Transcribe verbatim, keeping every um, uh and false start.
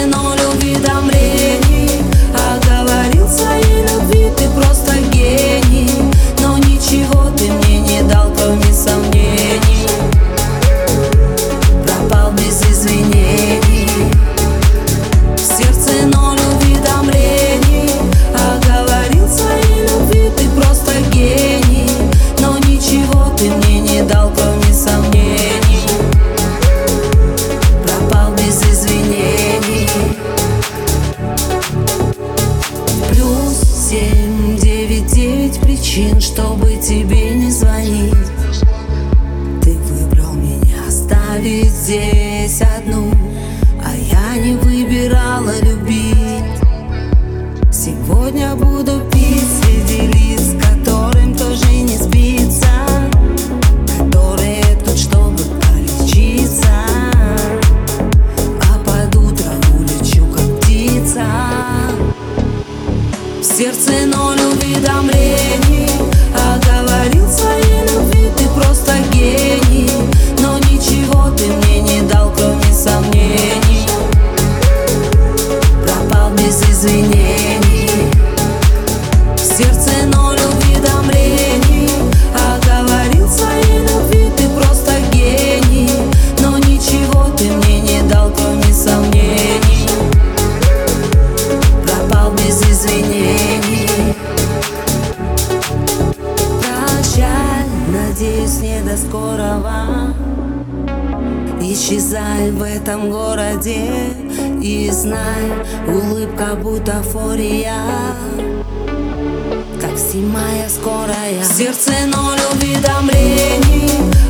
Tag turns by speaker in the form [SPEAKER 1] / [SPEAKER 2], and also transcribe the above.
[SPEAKER 1] ноль уведомлений. Оговорил своей любви, ты просто гений. Но ничего ты мне не дал, кроме сомнений. Пропал без извинений. В сердце ноль уведомлений. Оговорил своей любви, ты просто гений. Но ничего ты мне не дал, кроме сомнений. Пропал без извинений. Плюс семь девять девять причин, чтобы тебе не звонить. Ты выбрал меня оставить здесь одну, а я не выбирала любить. Сегодня буду пить среди лиц, которым тоже не спится, которые тут, чтобы полечиться, а под утро улечу, как птица. В сердце ноль уведомлений. Оговорил своей любви, ты просто гений. Но ничего ты мне не дал, кроме сомнений. Пропал без извинений. В сердце ноль уведомлений. Оговорил своей любви, ты просто гений. Но ничего ты мне не дал, кроме сомнений. Пропал без извинений. Прощай, надеюсь, не до скорого. Исчезай в этом городе и знай, улыбка бутафория. Такси моя скорая. В сердце ноль уведомлений.